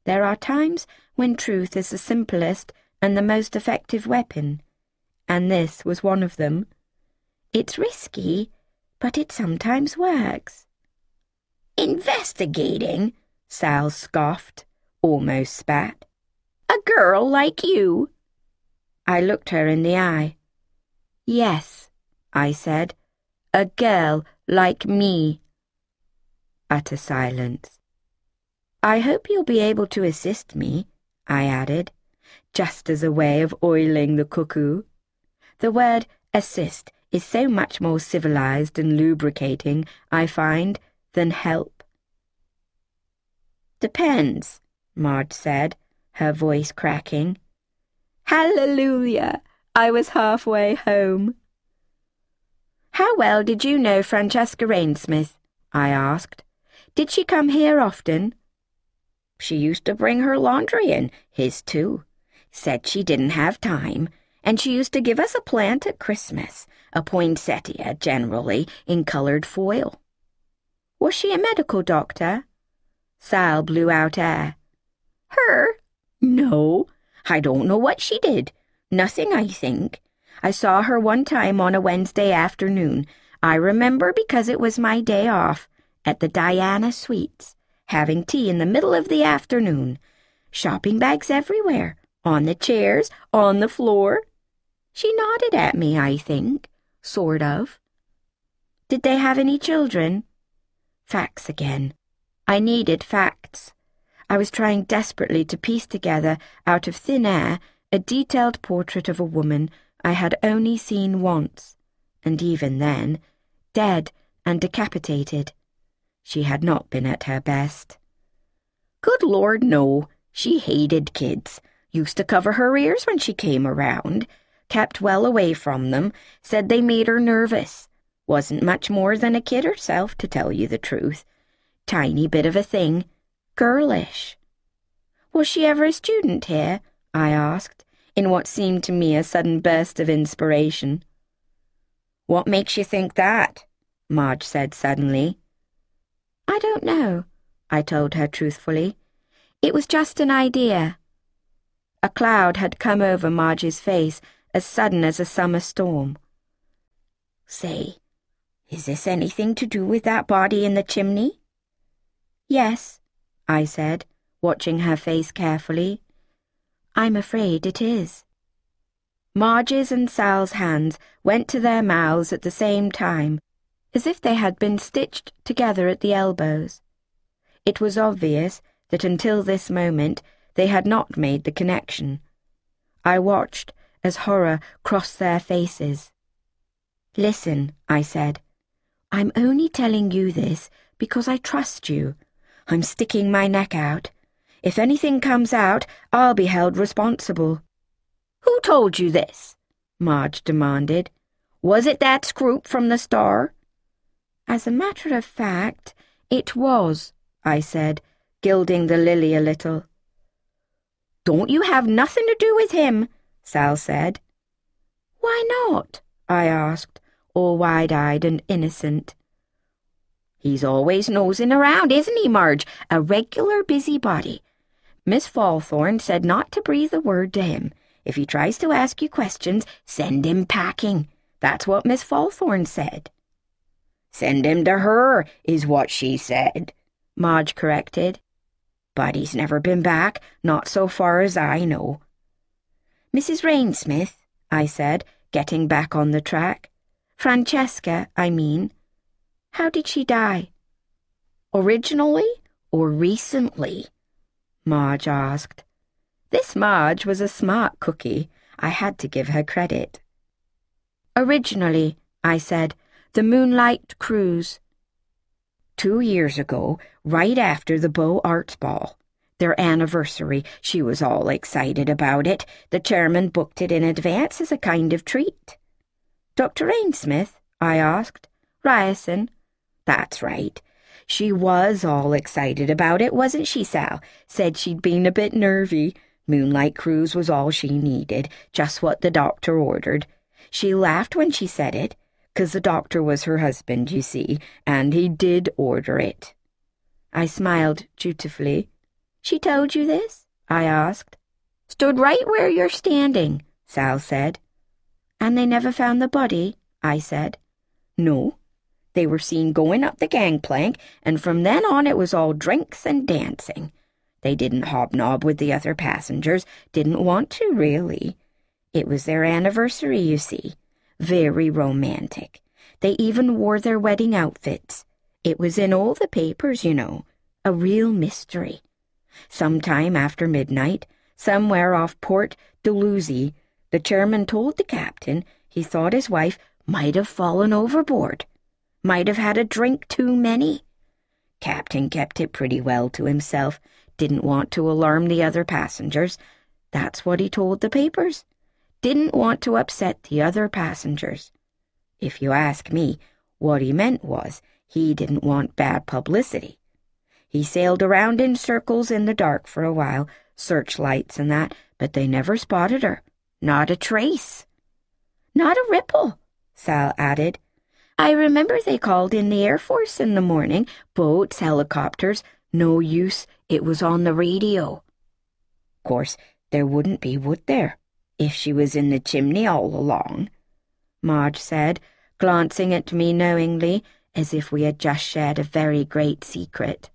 There are times when truth is the simplest and the most effective weapon, and this was one of them. It's risky, but it sometimes works. Investigating? Sal scoffed, almost spat. A girl like you? I looked her in the eye. Yes, I said, a girl like me. Utter silence. I hope you'll be able to assist me, I added, just as a way of oiling the cuckoo. The word assist is so much more civilized and lubricating, I find, than help. Depends, Marge said, her voice cracking. Hallelujah! I was halfway home. How well did you know Francesca Rainsmith? I asked. Did she come here often? She used to bring her laundry in, his too. Said she didn't have time, and she used to give us a plant at Christmas, a poinsettia generally, in colored foil. Was she a medical doctor? Sal blew out air. Her? No, I don't know what she did. Nothing, I think. I saw her one time on a Wednesday afternoon. I remember because it was my day off, at the Diana Suites, having tea in the middle of the afternoon. Shopping bags everywhere, on the chairs, on the floor. She nodded at me, I think, sort of. Did they have any children? Facts again. I needed facts. I was trying desperately to piece together, out of thin air, a detailed portrait of a woman I had only seen once, and even then, dead and decapitated. She had not been at her best. Good Lord, no. She hated kids. Used to cover her ears when she came around. Kept well away from them. Said they made her nervous. Wasn't much more than a kid herself, to tell you the truth. Tiny bit of a thing. Girlish. Was she ever a student here? I asked, in what seemed to me a sudden burst of inspiration. What makes you think that? Marge said suddenly. I don't know, I told her truthfully. It was just an idea. A cloud had come over Marge's face, as sudden as a summer storm. Say, is this anything to do with that body in the chimney? Yes, I said, watching her face carefully. I'm afraid it is. Marge's and Sal's hands went to their mouths at the same time, as if they had been stitched together at the elbows. It was obvious that until this moment they had not made the connection. I watched as horror crossed their faces. Listen, I said. I'm only telling you this because I trust you. I'm sticking my neck out. If anything comes out, I'll be held responsible. Who told you this? Marge demanded. Was it that scroop from the Star? As a matter of fact, it was, I said, gilding the lily a little. Don't you have nothing to do with him, Sal said. Why not? I asked, all wide-eyed and innocent. He's always nosing around, isn't he, Marge? A regular busybody. Miss Falthorn said not to breathe a word to him. If he tries to ask you questions, send him packing. That's what Miss Falthorn said. Send him to her, is what she said, Marge corrected. But he's never been back, not so far as I know. Mrs. Rainsmith, I said, getting back on the track. Francesca, I mean. How did she die? Originally or recently? Marge asked. This Marge was a smart cookie. I had to give her credit. Originally, I said, the Moonlight Cruise. 2 years ago, right after the Beaux Arts Ball. Their anniversary, she was all excited about it. The chairman booked it in advance as a kind of treat. Dr. Rainsmith? I asked. Ryerson? That's right. She was all excited about it, wasn't she, Sal? Said she'd been a bit nervy. Moonlight Cruise was all she needed, just what the doctor ordered. She laughed when she said it, 'cause the doctor was her husband, you see, and he did order it. I smiled dutifully. She told you this? I asked. Stood right where you're standing, Sal said. And they never found the body? I said. No. They were seen going up the gangplank, and from then on it was all drinks and dancing. They didn't hobnob with the other passengers, didn't want to, really. It was their anniversary, you see. Very romantic. They even wore their wedding outfits. It was in all the papers, you know. A real mystery. Sometime after midnight, somewhere off Port Dalhousie, the chairman told the captain he thought his wife might have fallen overboard. Might have had a drink too many. Captain kept it pretty well to himself. Didn't want to alarm the other passengers. That's what he told the papers. Didn't want to upset the other passengers. If you ask me, what he meant was he didn't want bad publicity. He sailed around in circles in the dark for a while, searchlights and that, but they never spotted her. Not a trace. Not a ripple, Sal added. I remember they called in the Air Force in the morning, boats, helicopters, no use, it was on the radio. Of course, there wouldn't be, would there, if she was in the chimney all along? Marge said, glancing at me knowingly, as if we had just shared a very great secret.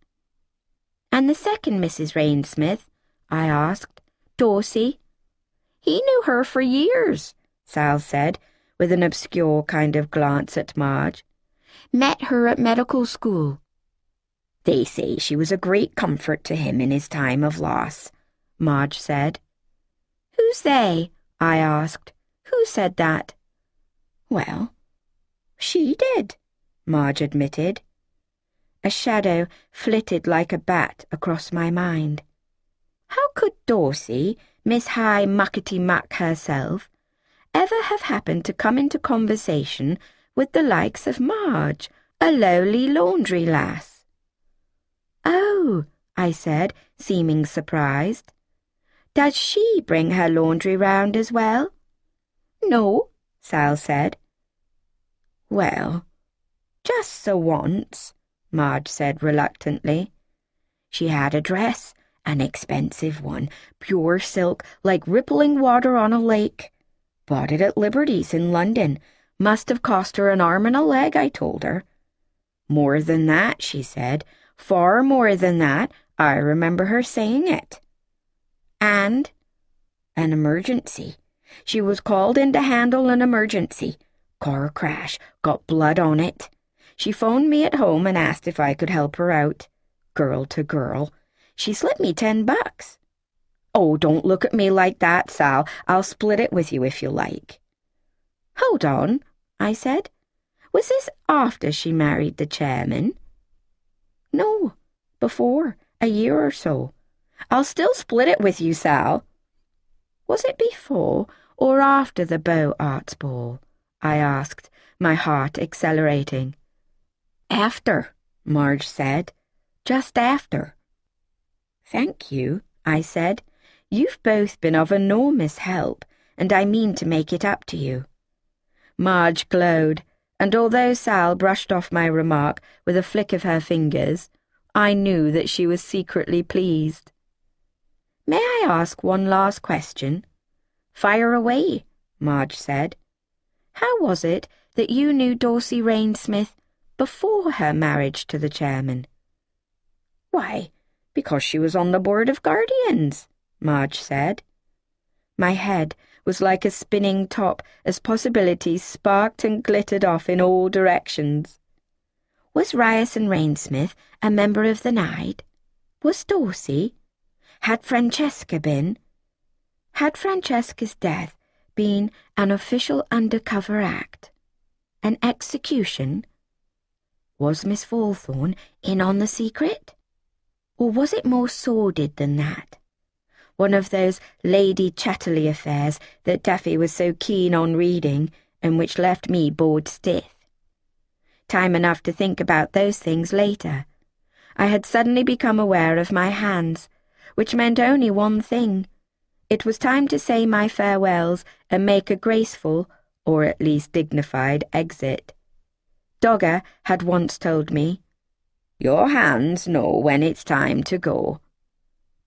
And the second Mrs. Rainsmith? I asked. Dorsey? He knew her for years, Sal said, with an obscure kind of glance at Marge. Met her at medical school. They say she was a great comfort to him in his time of loss, Marge said. Who's they? I asked. Who said that? Well, she did, Marge admitted. A shadow flitted like a bat across my mind. How could Dorsey, Miss High Muckety Muck herself, ever have happened to come into conversation with the likes of Marge, a lowly laundry lass? Oh, I said, seeming surprised. Does she bring her laundry round as well? No, Sal said. Well, just the once, Marge said reluctantly. She had a dress, an expensive one, pure silk, like rippling water on a lake. Bought it at Liberty's in London. Must have cost her an arm and a leg, I told her. More than that, she said. Far more than that. I remember her saying it. And an emergency. She was called in to handle an emergency. Car crash. Got blood on it. She phoned me at home and asked if I could help her out. Girl to girl. She slipped me $10. Oh, don't look at me like that, Sal. I'll split it with you if you like. Hold on, I said. Was this after she married the chairman? No, before, a year or so. I'll still split it with you, Sal. Was it before or after the Beaux Arts Ball? I asked, my heart accelerating. After, Marge said. Just after. Thank you, I said. You've both been of enormous help, and I mean to make it up to you. Marge glowed, and although Sal brushed off my remark with a flick of her fingers, I knew that she was secretly pleased. May I ask one last question? Fire away, Marge said. How was it that you knew Dorsey Rainsmith before her marriage to the chairman? Why, because she was on the board of guardians, Marge said. My head was like a spinning top as possibilities sparked and glittered off in all directions. Was Ryerson Rainsmith a member of the Nide? Was Dorsey? Had Francesca been? Had Francesca's death been an official undercover act? An execution? Was Miss Falthorne in on the secret? Or was it more sordid than that? One of those Lady Chatterley affairs that Duffy was so keen on reading and which left me bored stiff. Time enough to think about those things later. I had suddenly become aware of my hands, which meant only one thing. It was time to say my farewells and make a graceful, or at least dignified, exit. Dogger had once told me, "Your hands know when it's time to go."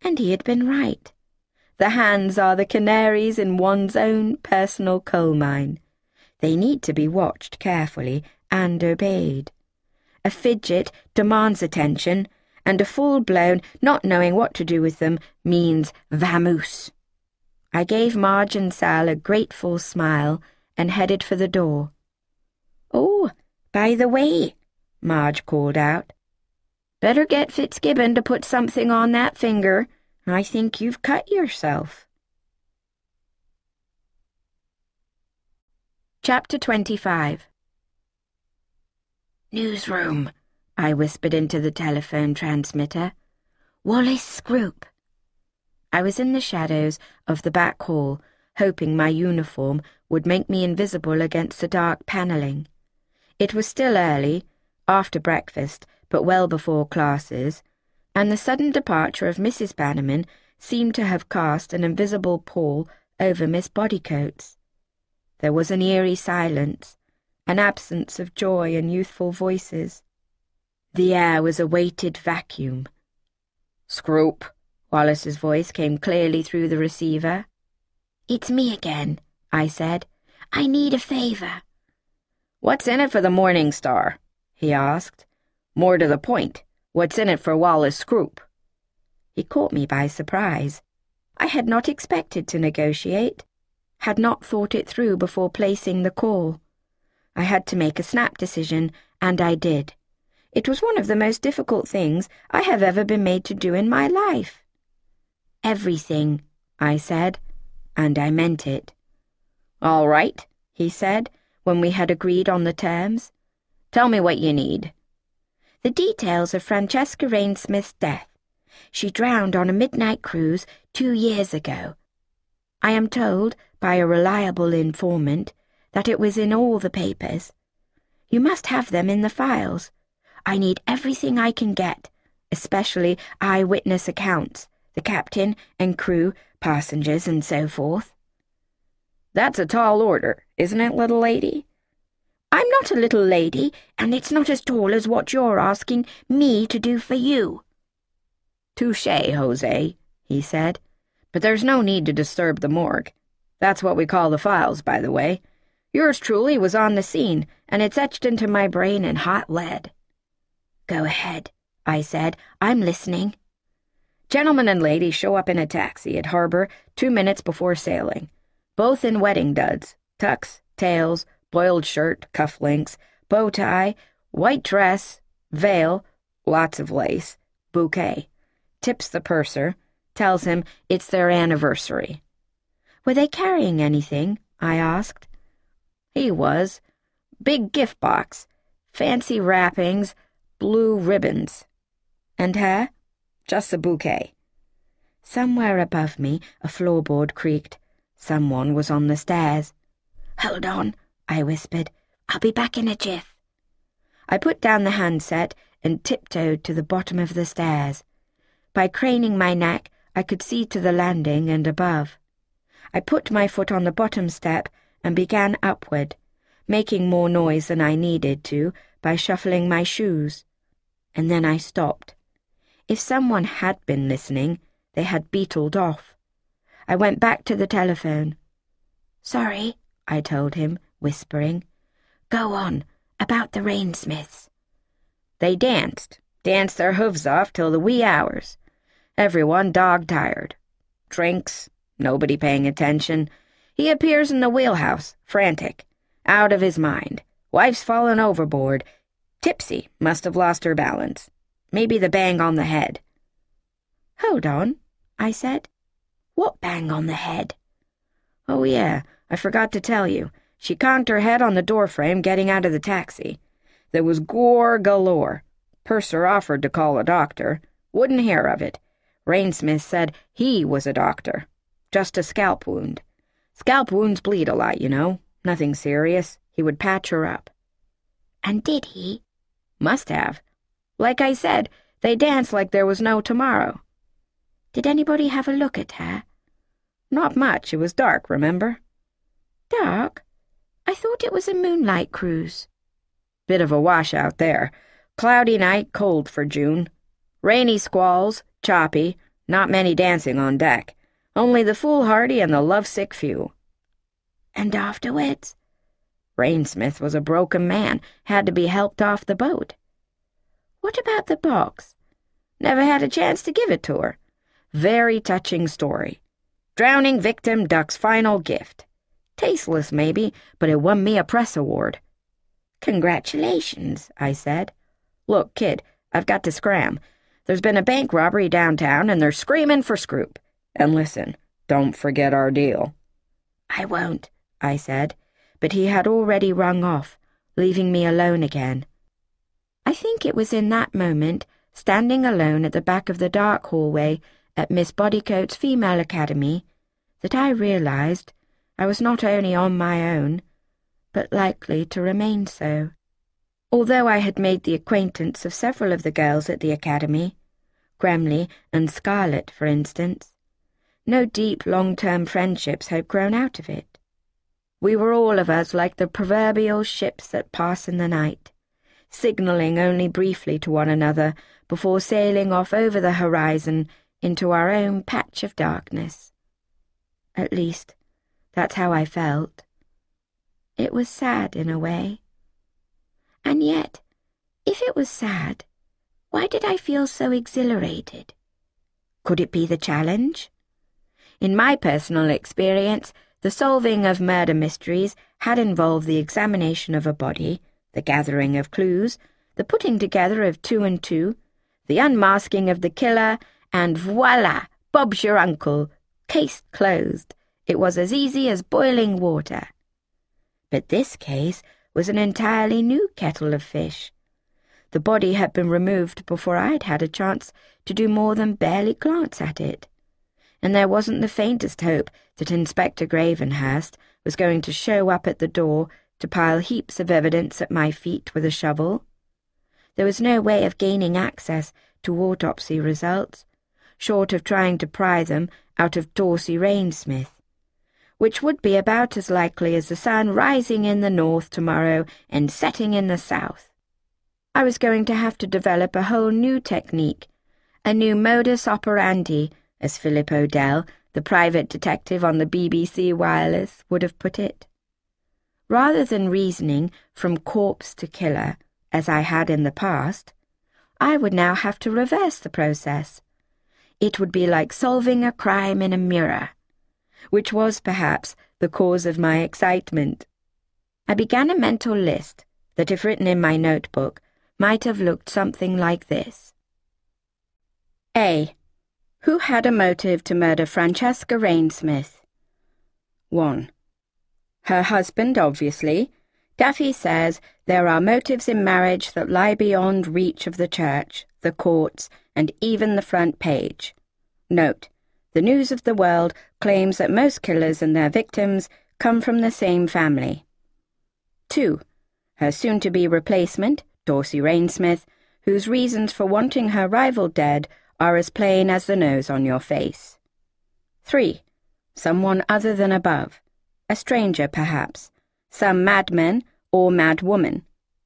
And he had been right. The hands are the canaries in one's own personal coal mine. They need to be watched carefully and obeyed. A fidget demands attention, and a full-blown not knowing what to do with them means vamoose. I gave Marge and Sal a grateful smile and headed for the door. "Oh, by the way," Marge called out, "better get Fitzgibbon to put something on that finger. I think you've cut yourself." Chapter 25. "Newsroom," I whispered into the telephone transmitter. "Wallace Scroop." I was in the shadows of the back hall, hoping my uniform would make me invisible against the dark panelling. It was still early, after breakfast, but well before classes, and the sudden departure of Mrs. Bannerman seemed to have cast an invisible pall over Miss Bodycotes. There was an eerie silence, an absence of joy and youthful voices. The air was a weighted vacuum. "Scroop," Wallace's voice came clearly through the receiver. "It's me again," I said. "I need a favor." "What's in it for the Morning Star?" he asked. "More to the point, what's in it for Wallace Scroop?" He caught me by surprise. I had not expected to negotiate, had not thought it through before placing the call. I had to make a snap decision, and I did. It was one of the most difficult things I have ever been made to do in my life. "Everything," I said, and I meant it. "All right," he said, when we had agreed on the terms. "Tell me what you need." "The details of Francesca Rainsmith's death. She drowned on a midnight cruise 2 years ago. I am told, by a reliable informant, that it was in all the papers. You must have them in the files. I need everything I can get, especially eyewitness accounts, the captain and crew, passengers, and so forth." "That's a tall order, isn't it, little lady?" "I'm not a little lady, and it's not as tall as what you're asking me to do for you." "Touché, Jose," he said. "But there's no need to disturb the morgue. That's what we call the files, by the way. Yours truly was on the scene, and it's etched into my brain in hot lead." "Go ahead," I said. "I'm listening." "Gentleman and lady show up in a taxi at harbor 2 minutes before sailing. Both in wedding duds, tucks, tails, boiled shirt, cufflinks, bow tie, white dress, veil, lots of lace, bouquet. Tips the purser, tells him it's their anniversary." "Were they carrying anything?" I asked. "He was. Big gift box, fancy wrappings, blue ribbons." "And her?" "Just a bouquet." Somewhere above me a floorboard creaked. Someone was on the stairs. "Hold on," I whispered. "I'll be back in a jiff." I put down the handset and tiptoed to the bottom of the stairs. By craning my neck, I could see to the landing and above. I put my foot on the bottom step and began upward, making more noise than I needed to by shuffling my shoes. And then I stopped. If someone had been listening, they had beetled off. I went back to the telephone. "Sorry," I told him, whispering. "Go on, about the Rainsmiths." "They danced their hooves off till the wee hours. Everyone dog-tired. Drinks, nobody paying attention. He appears in the wheelhouse, frantic, out of his mind. Wife's fallen overboard. Tipsy, must have lost her balance. Maybe the bang on the head." "Hold on," I said. "What bang on the head?" "Oh, yeah, I forgot to tell you. She conked her head on the doorframe getting out of the taxi. There was gore galore. Purser offered to call a doctor. Wouldn't hear of it. Rainsmith said he was a doctor. Just a scalp wound. Scalp wounds bleed a lot, you know. Nothing serious. He would patch her up." "And did he?" "Must have. Like I said, they danced like there was no tomorrow." "Did anybody have a look at her?" "Not much. It was dark, remember?" "Dark? I thought it was a moonlight cruise." "Bit of a washout there. Cloudy night, cold for June. Rainy squalls, choppy, Not many dancing on deck. Only the foolhardy and the lovesick few. And afterwards? Rainsmith was a broken man, had to be helped off the boat. What about the box? Never had a chance to give it to her. Very touching story. Drowning victim Duck's final gift. Tasteless, maybe, but it won me a press award. Congratulations, I said. Look, kid, I've got to scram. There's been a bank robbery downtown, and they're screaming for Scroop. And listen, don't forget our deal. I won't, I said, but he had already rung off, leaving me alone again. I think it was in that moment, standing alone at the back of the dark hallway at Miss Bodycote's Female Academy, that I realized I was not only on my own, but likely to remain so. Although I had made the acquaintance of several of the girls at the academy, Gremley and Scarlet, for instance, no deep, long-term friendships had grown out of it. We were all of us like the proverbial ships that pass in the night, signalling only briefly to one another before sailing off over the horizon into our own patch of darkness. At least, that's how I felt. It was sad in a way. And yet, if it was sad, why did I feel so exhilarated? Could it be the challenge? In my personal experience, the solving of murder mysteries had involved the examination of a body, the gathering of clues, the putting together of 2 and 2, the unmasking of the killer, and voila, Bob's your uncle. Case closed. It was as easy as boiling water. But this case was an entirely new kettle of fish. The body had been removed before I'd had a chance to do more than barely glance at it, and there wasn't the faintest hope that Inspector Gravenhurst was going to show up at the door to pile heaps of evidence at my feet with a shovel. There was no way of gaining access to autopsy results, short of trying to pry them out of Dorsey Rainsmith, which would be about as likely as the sun rising in the north tomorrow and setting in the south. I was going to have to develop a whole new technique, a new modus operandi, as Philip O'Dell, the private detective on the BBC Wireless, would have put it. Rather than reasoning from corpse to killer, as I had in the past, I would now have to reverse the process. It would be like solving a crime in a mirror, which was perhaps the cause of my excitement. I began a mental list that, if written in my notebook, might have looked something like this. A. Who had a motive to murder Francesca Rainsmith? 1. Her husband, obviously. Daffy says there are motives in marriage that lie beyond reach of the church, the courts, and even the front page. Note: the News of the World claims that most killers and their victims come from the same family. 2. Her soon-to-be replacement, Dorsey Rainsmith, whose reasons for wanting her rival dead are as plain as the nose on your face. 3. Someone other than above. A stranger, perhaps. Some madman or madwoman.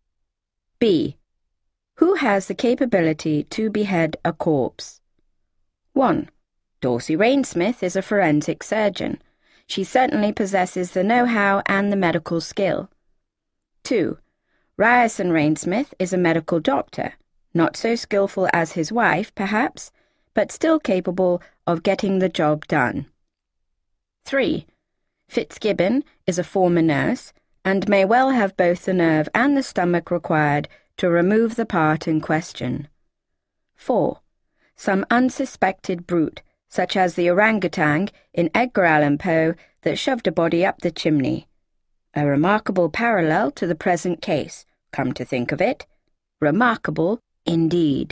B. Who has the capability to behead a corpse? 1. Dorsey Rainsmith is a forensic surgeon. She certainly possesses the know-how and the medical skill. 2. Ryerson Rainsmith is a medical doctor, not so skillful as his wife, perhaps, but still capable of getting the job done. 3. Fitzgibbon is a former nurse, and may well have both the nerve and the stomach required to remove the part in question. 4. Some unsuspected brute, such as the orangutan in Edgar Allan Poe that shoved a body up the chimney. A remarkable parallel to the present case, come to think of it. Remarkable indeed.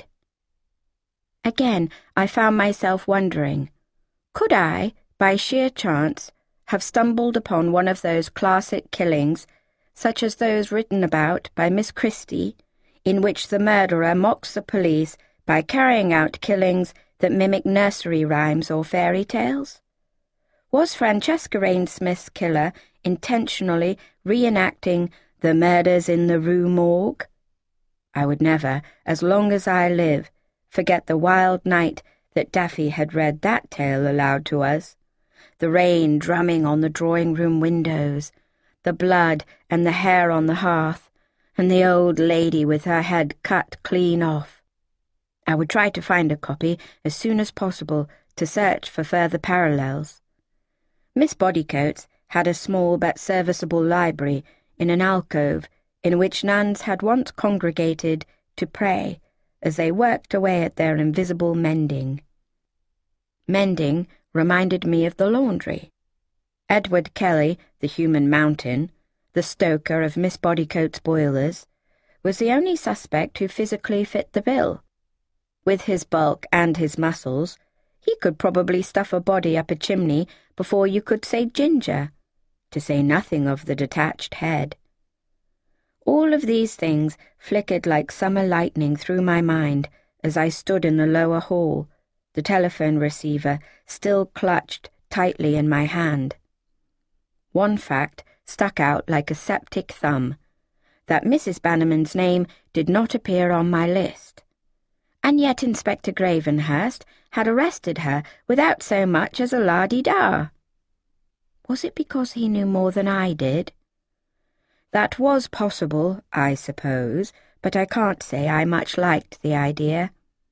Again, I found myself wondering, could I, by sheer chance, have stumbled upon one of those classic killings, such as those written about by Miss Christie, in which the murderer mocks the police by carrying out killings that mimic nursery rhymes or fairy tales? Was Francesca Rainsmith's killer intentionally reenacting the murders in the Rue Morgue? I would never, as long as I live, forget the wild night that Daffy had read that tale aloud to us. The rain drumming on the drawing-room windows, the blood and the hair on the hearth, and the old lady with her head cut clean off. I would try to find a copy as soon as possible to search for further parallels. Miss Bodycotes had a small but serviceable library in an alcove in which nuns had once congregated to pray as they worked away at their invisible mending. Mending reminded me of the laundry. Edward Kelly, the human mountain, the stoker of Miss Bodycote's boilers, was the only suspect who physically fit the bill. With his bulk and his muscles, he could probably stuff a body up a chimney before you could say ginger, to say nothing of the detached head. All of these things flickered like summer lightning through my mind as I stood in the lower hall, the telephone receiver still clutched tightly in my hand. One fact stuck out like a septic thumb, that Mrs. Bannerman's name did not appear on my list. And yet Inspector Gravenhurst had arrested her without so much as a la-di-da. Was it because he knew more than I did? That was possible, I suppose, but I can't say I much liked the idea.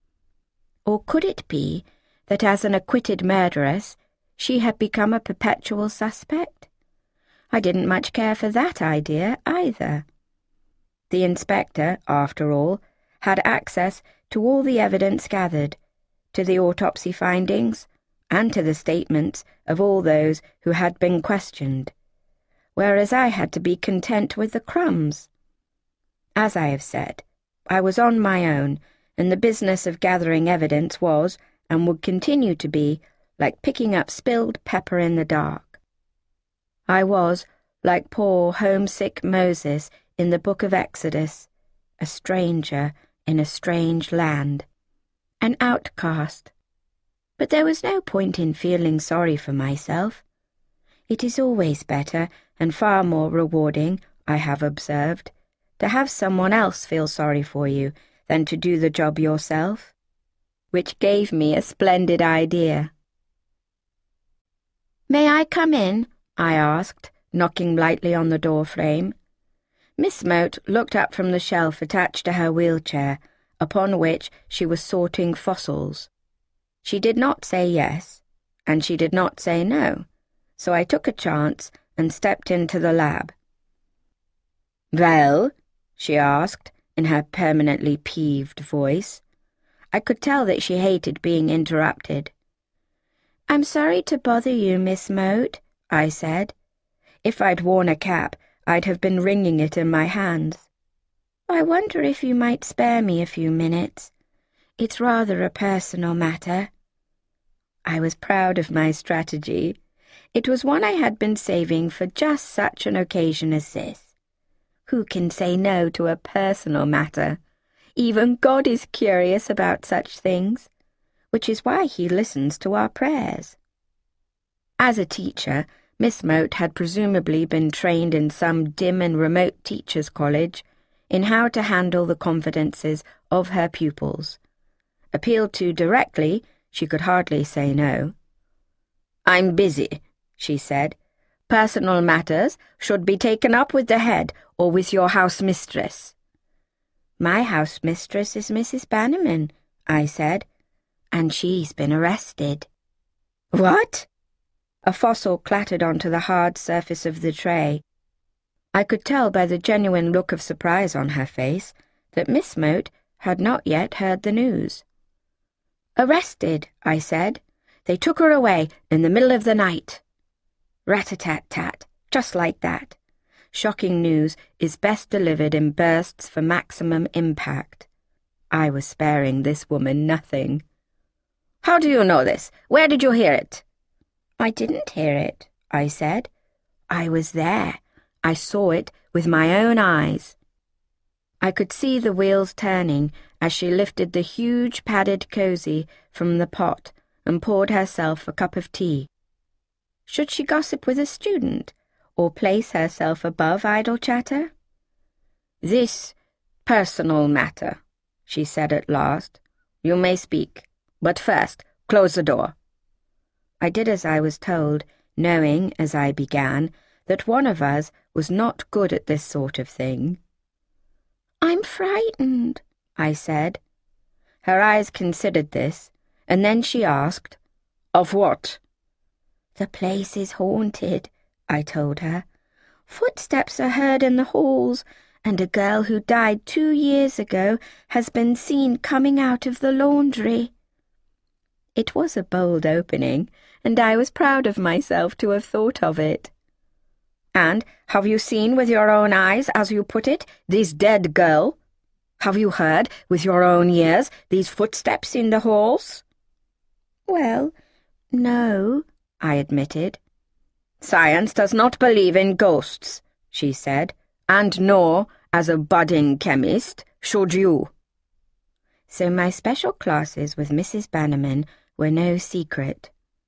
Or could it be that as an acquitted murderess, she had become a perpetual suspect? I didn't much care for that idea either. The inspector, after all, had access to all the evidence gathered, to the autopsy findings, and to the statements of all those who had been questioned, whereas I had to be content with the crumbs. As I have said, I was on my own, and the business of gathering evidence was, and would continue to be, like picking up spilled pepper in the dark. I was, like poor homesick Moses in the book of Exodus, a stranger in a strange land, an outcast. But there was no point in feeling sorry for myself. It is always better and far more rewarding, I have observed, to have someone else feel sorry for you than to do the job yourself, which gave me a splendid idea. "May I come in?" I asked, knocking lightly on the door frame. Miss Moat looked up from the shelf attached to her wheelchair, upon which she was sorting fossils. She did not say yes, and she did not say no, so I took a chance and stepped into the lab. "Well?" she asked, in her permanently peeved voice. I could tell that she hated being interrupted. "I'm sorry to bother you, Miss Moat," I said. If I'd worn a cap, I'd have been wringing it in my hands. "I wonder if you might spare me a few minutes. It's rather a personal matter." I was proud of my strategy. It was one I had been saving for just such an occasion as this. Who can say no to a personal matter? Even God is curious about such things, which is why he listens to our prayers. As a teacher, Miss Moat had presumably been trained in some dim and remote teachers' college in how to handle the confidences of her pupils. Appealed to directly, she could hardly say no. "I'm busy," she said. "Personal matters should be taken up with the head or with your house mistress." "My house mistress is Mrs. Bannerman," I said, "and she's been arrested." "What?" A fossil clattered onto the hard surface of the tray. I could tell by the genuine look of surprise on her face that Miss Moat had not yet heard the news. "Arrested," I said. "They took her away in the middle of the night." Rat-a-tat-tat, just like that. Shocking news is best delivered in bursts for maximum impact. I was sparing this woman nothing. "How do you know this? Where did you hear it?" "I didn't hear it," I said. "I was there. I saw it with my own eyes." I could see the wheels turning as she lifted the huge padded cosy from the pot and poured herself a cup of tea. Should she gossip with a student, or place herself above idle chatter? "This personal matter," she said at last. "You may speak, but first, Close the door." I did as I was told, knowing, as I began, that one of us was not good at this sort of thing. "I'm frightened," I said. Her eyes considered this, and then she asked, "Of what?" "The place is haunted," I told her. "Footsteps are heard in the halls, and a girl who died 2 years ago has been seen coming out of the laundry." It was a bold opening, and I was proud of myself to have thought of it. "And have you seen with your own eyes, as you put it, this dead girl? Have you heard, with your own ears, these footsteps in the halls?" "Well, no," I admitted. "Science does not believe in ghosts," she said, "and nor, as a budding chemist, should you." So my special classes with Mrs. Bannerman were no secret.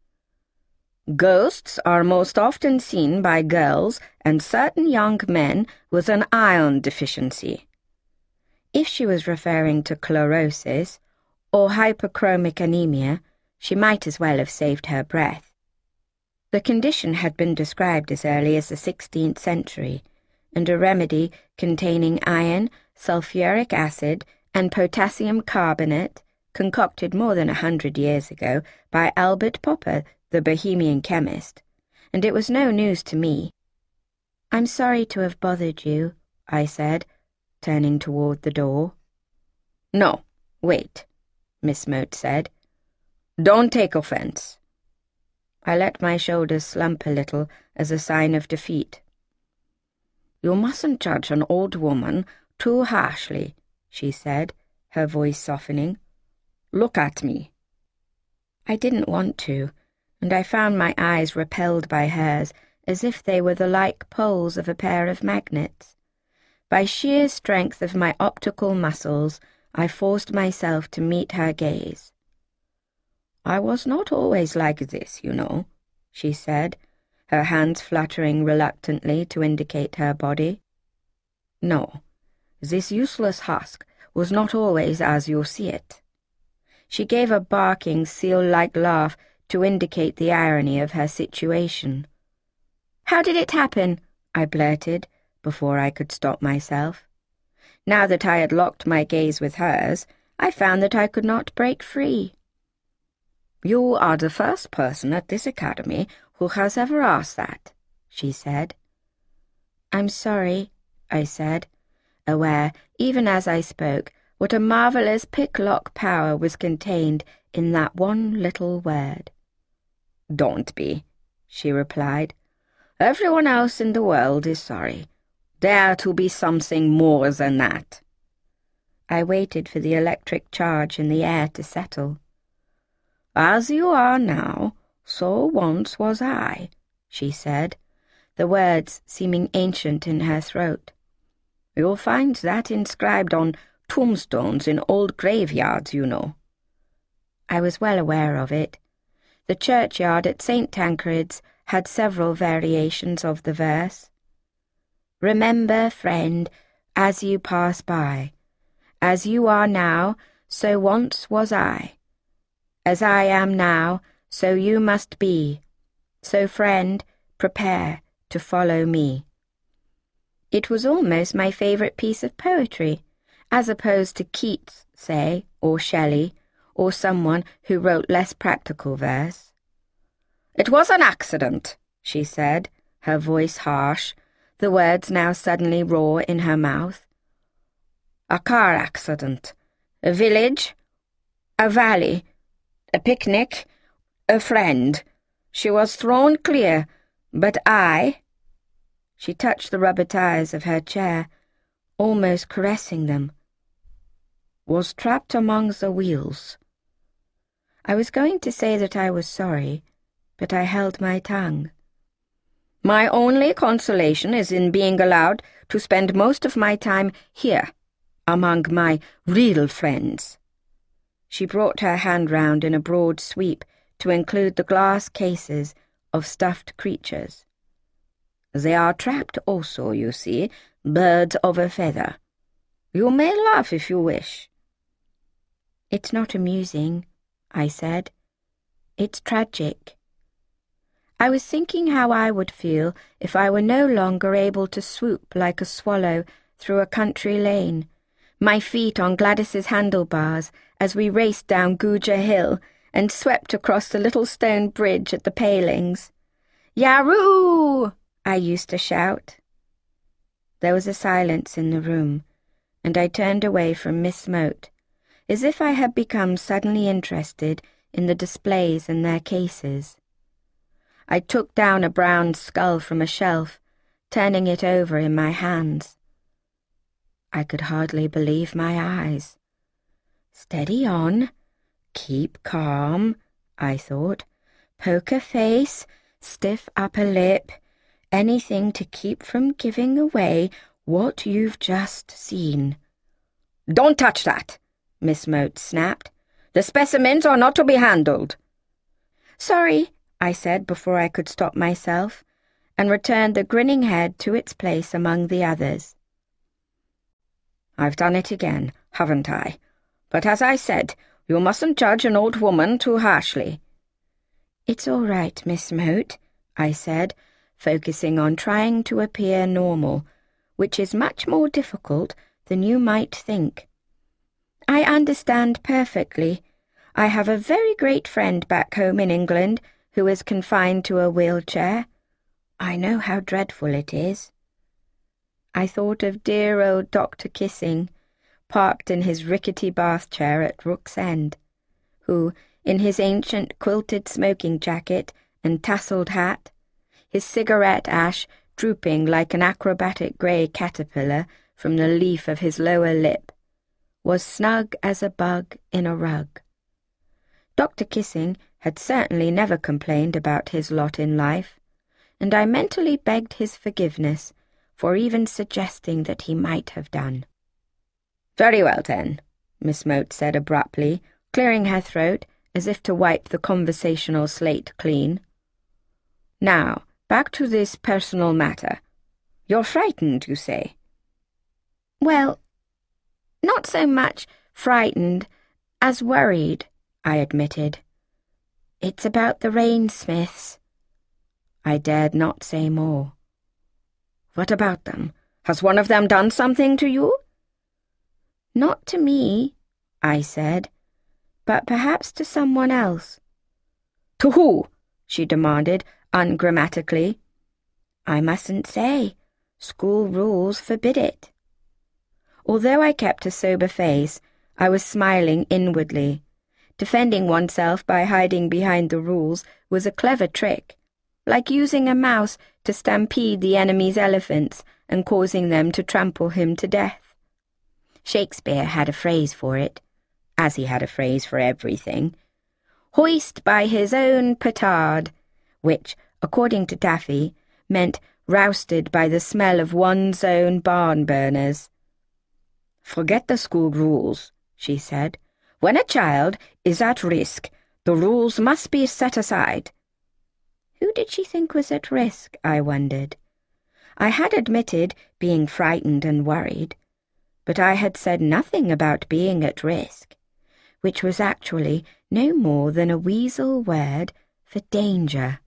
"Ghosts are most often seen by girls and certain young men with an iron deficiency." If she was referring to chlorosis or hyperchromic anemia, she might as well have saved her breath. The condition had been described as early as the 16th century, and a remedy containing iron, sulfuric acid, and potassium carbonate, concocted more than 100 years ago by Albert Popper, the Bohemian chemist, and it was no news to me. "I'm sorry to have bothered you," I said, turning toward the door. "No, wait," Miss Moat said. "Don't take offense." I let my shoulders slump a little as a sign of defeat. "You mustn't judge an old woman too harshly," she said, her voice softening. "Look at me." I didn't want to, and I found my eyes repelled by hers as if they were the like poles of a pair of magnets. By sheer strength of my optical muscles, I forced myself to meet her gaze. "I was not always like this, you know," she said, her hands fluttering reluctantly to indicate her body. "No, this useless husk was not always as you see it." She gave a barking, seal-like laugh to indicate the irony of her situation. "How did it happen?" I blurted, before I could stop myself. Now that I had locked my gaze with hers, I found that I could not break free. "You are the first person at this academy who has ever asked that," she said. "I'm sorry," I said, aware, even as I spoke, what a marvellous pick-lock power was contained in that one little word. "Don't be," she replied. "Everyone else in the world is sorry. Dare to be something more than that." I waited for the electric charge in the air to settle. "As you are now, so once was I," she said, the words seeming ancient in her throat. "You'll find that inscribed on tombstones in old graveyards, you know." I was well aware of it. The churchyard at St. Tancred's had several variations of the verse. "Remember, friend, as you pass by, as you are now, so once was I. As I am now, so you must be. So, friend, prepare to follow me." It was almost my favourite piece of poetry, as opposed to Keats, say, or Shelley, or someone who wrote less practical verse. "It was an accident," she said, her voice harsh, the words now suddenly raw in her mouth. "A car accident. A village. A valley. A picnic. A friend. She was thrown clear, but I—" She touched the rubber tires of her chair, almost caressing them. "Was trapped among the wheels." I was going to say that I was sorry, but I held my tongue. "My only consolation is in being allowed to spend most of my time here, among my real friends." She brought her hand round in a broad sweep to include the glass cases of stuffed creatures. "They are trapped also, you see, birds of a feather. You may laugh if you wish." "It's not amusing," I said. It's tragic. I was thinking how I would feel if I were no longer able to swoop like a swallow through a country lane, my feet on Gladys's handlebars as we raced down Guja Hill and swept across the little stone bridge at the palings. "Yaroo!" I used to shout. There was a silence in the room, and I turned away from Miss Moat, as if I had become suddenly interested in the displays in their cases. I took down a brown skull from a shelf, turning it over in my hands. I could hardly believe my eyes. Steady on. Keep calm, I thought. Poker face, stiff upper lip, anything to keep from giving away what you've just seen. "Don't touch that," Miss Moat snapped. "The specimens are not to be handled." "Sorry," I said before I could stop myself, and returned the grinning head to its place among the others. "I've done it again, haven't I? But as I said, you mustn't judge an old woman too harshly." "It's all right, Miss Moat," I said, focusing on trying to appear normal, which is much more difficult than you might think. "I understand perfectly. I have a very great friend back home in England who is confined to a wheelchair. I know how dreadful it is." I thought of dear old Dr. Kissing, parked in his rickety bath chair at Rook's End, who, in his ancient quilted smoking jacket and tasselled hat, his cigarette ash drooping like an acrobatic grey caterpillar from the leaf of his lower lip, was snug as a bug in a rug. Dr. Kissing had certainly never complained about his lot in life, and I mentally begged his forgiveness for even suggesting that he might have done. "Very well, then," Miss Moat said abruptly, clearing her throat as if to wipe the conversational slate clean. "Now, back to this personal matter. You're frightened, you say?" "Well, not so much frightened as worried," I admitted. "It's about the Rainsmiths." I dared not say more. "What about them? Has one of them done something to you?" "Not to me," I said, "but perhaps to someone else." "To who?" she demanded, ungrammatically. "I mustn't say. School rules forbid it." Although I kept a sober face, I was smiling inwardly. Defending oneself by hiding behind the rules was a clever trick, like using a mouse to stampede the enemy's elephants and causing them to trample him to death. Shakespeare had a phrase for it, as he had a phrase for everything. "Hoist by his own petard," which, according to Daffy, meant rousted by the smell of one's own barn burners. "Forget the school rules," she said. "When a child is at risk, the rules must be set aside." Who did she think was at risk, I wondered. I had admitted being frightened and worried, but I had said nothing about being at risk, which was actually no more than a weasel word for danger.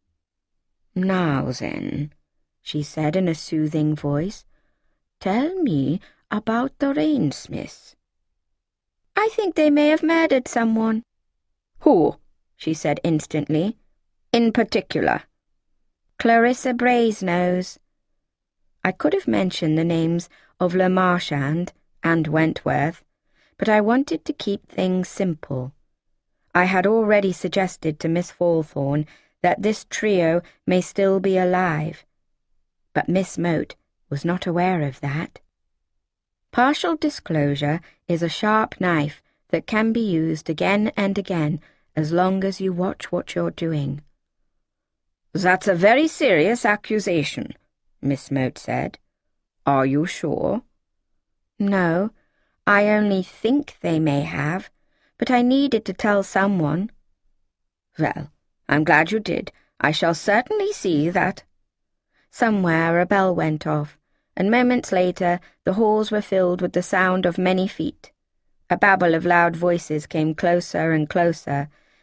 "Now then," she said in a soothing voice, "tell me about the Rainsmiths." "I think they may have murdered someone." "Who?" she said instantly. "In particular?" "Clarissa Brasenose." I could have mentioned the names of Le Marchand and Wentworth, but I wanted to keep things simple. I had already suggested to Miss Faulthorne that this trio may still be alive, but Miss Moat was not aware of that. Partial disclosure is a sharp knife that can be used again and again as long as you watch what you're doing. "That's a very serious accusation," Miss Moat said. "Are you sure?" "No, I only think they may have, but I needed to tell someone." "Well, I'm glad you did. I shall certainly see that." Somewhere a bell went off, and moments later the halls were filled with the sound of many feet. A babble of loud voices came closer and closer,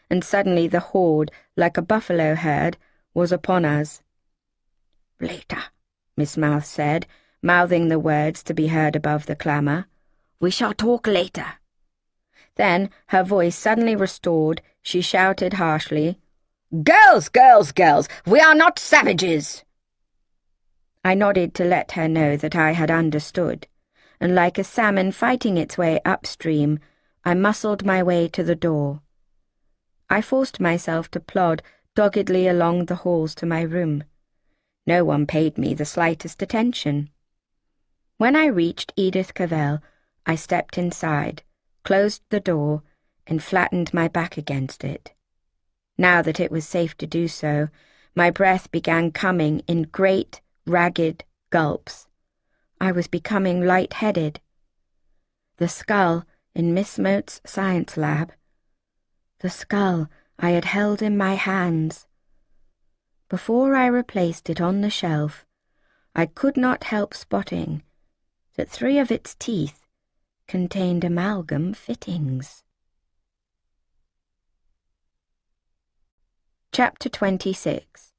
and suddenly the horde, like a buffalo herd, was upon us. "Later," Miss Mouth said, mouthing the words to be heard above the clamour. "We shall talk later." Then, her voice suddenly restored, she shouted harshly, "Girls, girls, girls! We are not savages!" I nodded to let her know that I had understood, and like a salmon fighting its way upstream, I muscled my way to the door. I forced myself to plod doggedly along the halls to my room. No one paid me the slightest attention. When I reached Edith Cavell, I stepped inside, closed the door, and flattened my back against it. Now that it was safe to do so, my breath began coming in great, ragged gulps. I was becoming light-headed. The skull in Miss Mote's science lab. The skull I had held in my hands. Before I replaced it on the shelf, I could not help spotting that 3 of its teeth contained amalgam fittings. Chapter 26.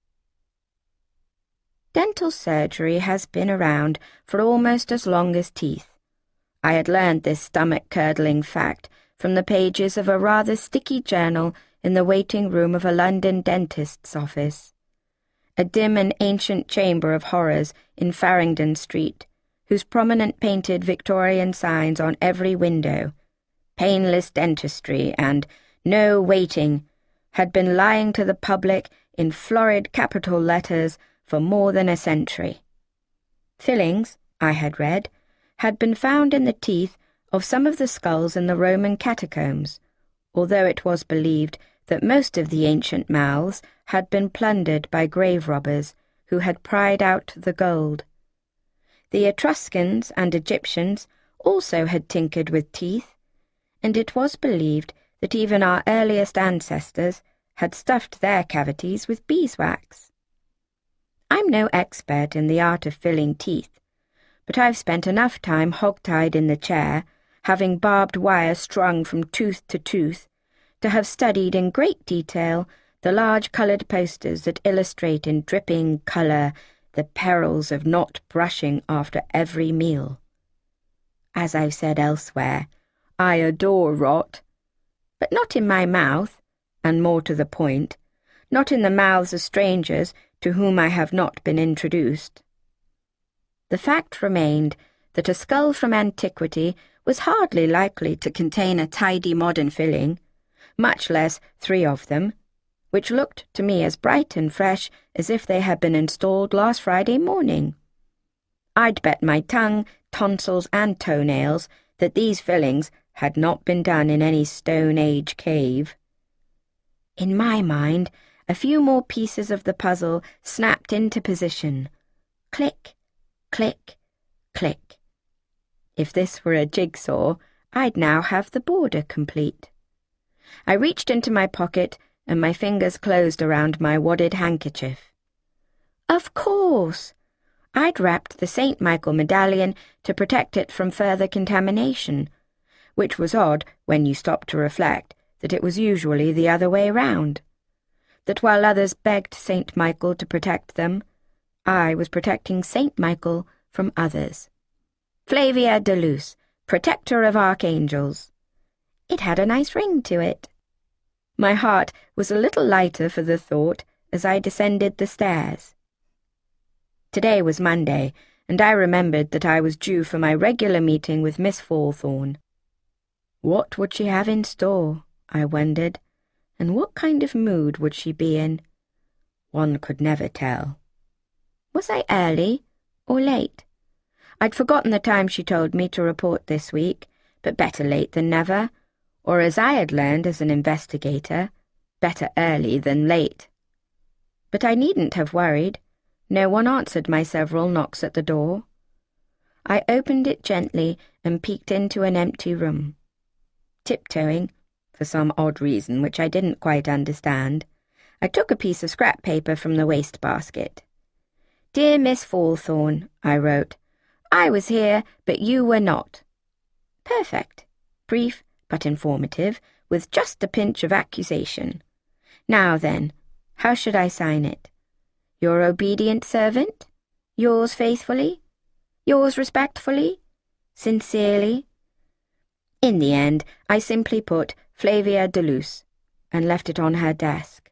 Dental surgery has been around for almost as long as teeth. I had learned this stomach-curdling fact from the pages of a rather sticky journal in the waiting room of a London dentist's office. A dim and ancient chamber of horrors in Farringdon Street, whose prominent painted Victorian signs on every window, "Painless Dentistry" and "No Waiting," had been lying to the public in florid capital letters for more than a century. Fillings, I had read, had been found in the teeth of some of the skulls in the Roman catacombs, although it was believed that most of the ancient mouths had been plundered by grave robbers who had pried out the gold. The Etruscans and Egyptians also had tinkered with teeth, and it was believed that even our earliest ancestors had stuffed their cavities with beeswax. I'm no expert in the art of filling teeth, but I've spent enough time hog-tied in the chair, having barbed wire strung from tooth to tooth, to have studied in great detail the large coloured posters that illustrate in dripping colour the perils of not brushing after every meal. As I've said elsewhere, I adore rot, but not in my mouth, and more to the point, not in the mouths of strangers to whom I have not been introduced. The fact remained that a skull from antiquity was hardly likely to contain a tidy modern filling, much less 3 of them, which looked to me as bright and fresh as if they had been installed last Friday morning. I'd bet my tongue, tonsils, and toenails that these fillings had not been done in any Stone Age cave. In my mind, a few more pieces of the puzzle snapped into position. Click, click, click. If this were a jigsaw, I'd now have the border complete. I reached into my pocket, and my fingers closed around my wadded handkerchief. Of course! I'd wrapped the St. Michael medallion to protect it from further contamination, which was odd when you stop to reflect that it was usually the other way round. That while others begged St. Michael to protect them, I was protecting St. Michael from others. Flavia de Luce, protector of archangels. It had a nice ring to it. My heart was a little lighter for the thought as I descended the stairs. Today was Monday, and I remembered that I was due for my regular meeting with Miss Fawthorne. What would she have in store, I wondered, and what kind of mood would she be in? One could never tell. Was I early or late? I'd forgotten the time she told me to report this week, but better late than never, or as I had learned as an investigator, better early than late. But I needn't have worried. No one answered my several knocks at the door. I opened it gently and peeked into an empty room. Tiptoeing, for some odd reason which I didn't quite understand, I took a piece of scrap paper from the wastebasket. "Dear Miss Fawthorne," I wrote, "I was here, but you were not." Perfect. Brief, but informative, with just a pinch of accusation. Now then, how should I sign it? Your obedient servant? Yours faithfully? Yours respectfully? Sincerely? In the end, I simply put Flavia de Luce and left it on her desk.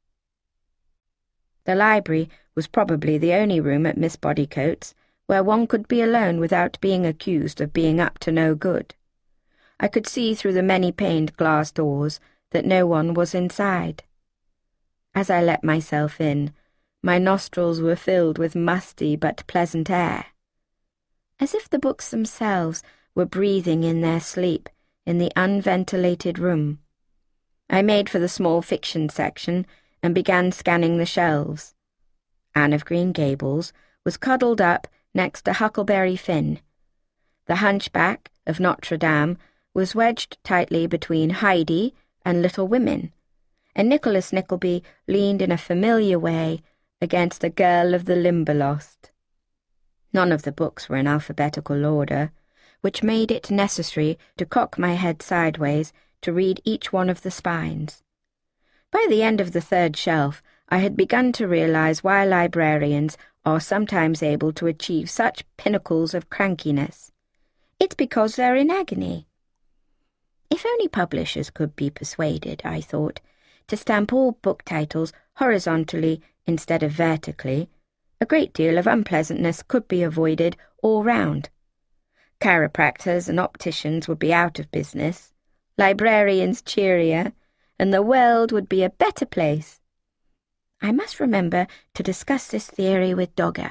The library was probably the only room at Miss Bodycote's where one could be alone without being accused of being up to no good. I could see through the many-paned glass doors that no one was inside. As I let myself in, my nostrils were filled with musty but pleasant air, as if the books themselves were breathing in their sleep in the unventilated room. I made for the small fiction section and began scanning the shelves. Anne of Green Gables was cuddled up next to Huckleberry Finn. The Hunchback of Notre Dame was wedged tightly between Heidi and Little Women, and Nicholas Nickleby leaned in a familiar way against A Girl of the Limberlost. None of the books were in alphabetical order, which made it necessary to cock my head sideways to read each one of the spines. By the end of the third shelf, I had begun to realize why librarians are sometimes able to achieve such pinnacles of crankiness. It's because they're in agony. If only publishers could be persuaded, I thought, to stamp all book titles horizontally instead of vertically, a great deal of unpleasantness could be avoided all round. Chiropractors and opticians would be out of business, librarians cheerier, and the world would be a better place. I must remember to discuss this theory with Dogger.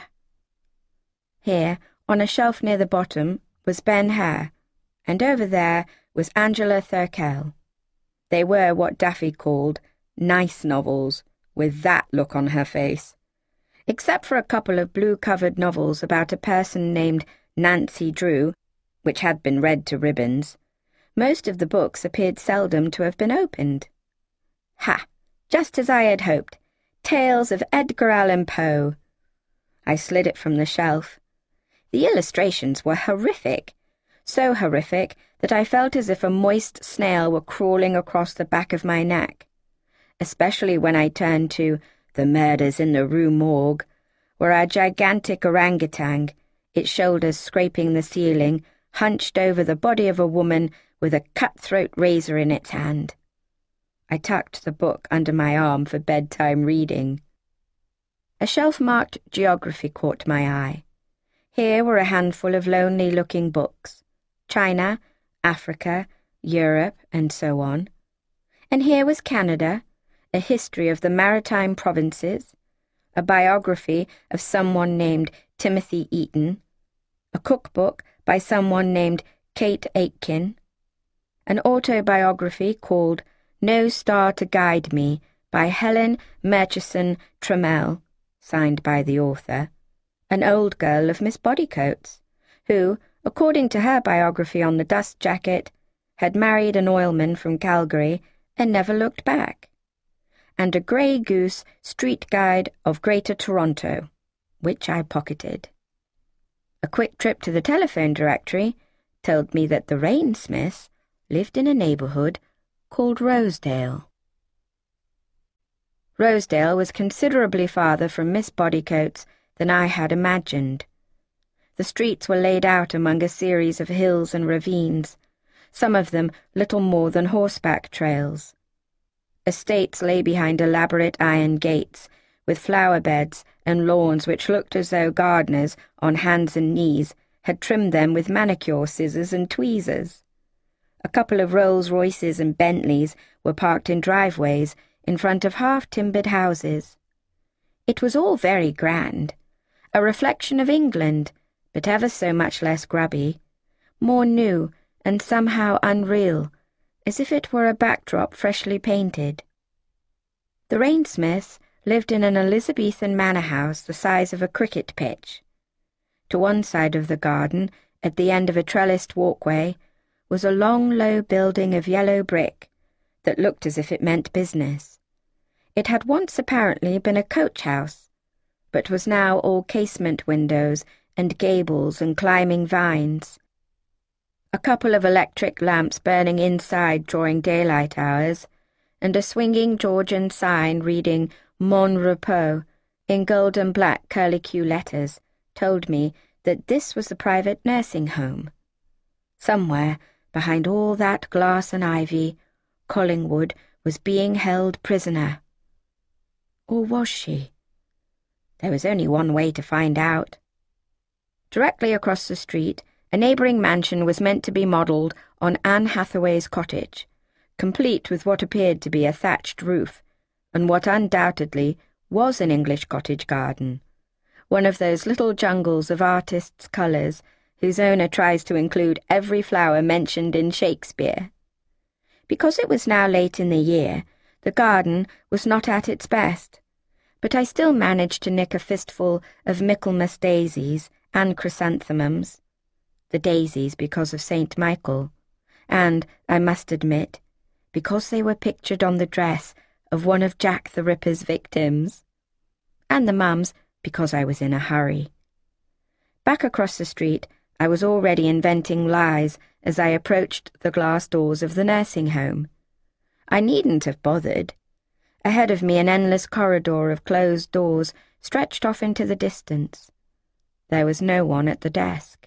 Here, on a shelf near the bottom, was Ben-Hur, and over there was Angela Thirkell. They were what Daffy called nice novels, with that look on her face. Except for a couple of blue-covered novels about a person named Nancy Drew, which had been read to ribbons, most of the books appeared seldom to have been opened. Ha! Just as I had hoped. Tales of Edgar Allan Poe. I slid it from the shelf. The illustrations were horrific, so horrific that I felt as if a moist snail were crawling across the back of my neck, especially when I turned to The Murders in the Rue Morgue, where a gigantic orangutan, its shoulders scraping the ceiling, hunched over the body of a woman with a cut-throat razor in its hand. I tucked the book under my arm for bedtime reading. A shelf marked Geography caught my eye. Here were a handful of lonely-looking books, China, Africa, Europe, and so on. And here was Canada, a history of the maritime provinces, a biography of someone named Timothy Eaton, a cookbook by someone named Kate Aitken, an autobiography called No Star to Guide Me by Helen Murchison Trammell, signed by the author, an old girl of Miss Bodycote's, who, according to her biography on the dust jacket, had married an oilman from Calgary and never looked back, and a Grey Goose street guide of Greater Toronto, which I pocketed. A quick trip to the telephone directory told me that the Rainsmiths lived in a neighbourhood called Rosedale. Rosedale was considerably farther from Miss Bodycote's than I had imagined. The streets were laid out among a series of hills and ravines, some of them little more than horseback trails. Estates lay behind elaborate iron gates, with flower beds and lawns which looked as though gardeners, on hands and knees, had trimmed them with manicure scissors and tweezers. A couple of Rolls-Royces and Bentleys were parked in driveways in front of half-timbered houses. It was all very grand, a reflection of England, but ever so much less grubby, more new and somehow unreal, as if it were a backdrop freshly painted. The Rainsmiths lived in an Elizabethan manor house the size of a cricket pitch. To one side of the garden, at the end of a trellised walkway, was a long, low building of yellow brick that looked as if it meant business. It had once apparently been a coach house, but was now all casement windows and gables and climbing vines. a couple of electric lamps burning inside during daylight hours, and a swinging Georgian sign reading Mon Repos in gold and black curlicue letters told me that this was the private nursing home. Somewhere, behind all that glass and ivy, Collingwood was being held prisoner. Or was she? There was only one way to find out. Directly across the street, a neighbouring mansion was meant to be modelled on Anne Hathaway's cottage, complete with what appeared to be a thatched roof, and what undoubtedly was an English cottage garden, one of those little jungles of artists' colours whose owner tries to include every flower mentioned in Shakespeare. Because it was now late in the year, the garden was not at its best, but I still managed to nick a fistful of Michaelmas daisies and chrysanthemums, the daisies because of St. Michael, and, I must admit, because they were pictured on the dress of one of Jack the Ripper's victims, and the mums because I was in a hurry. Back across the street, I was already inventing lies as I approached the glass doors of the nursing home. I needn't have bothered. Ahead of me an endless corridor of closed doors stretched off into the distance. There was no one at the desk.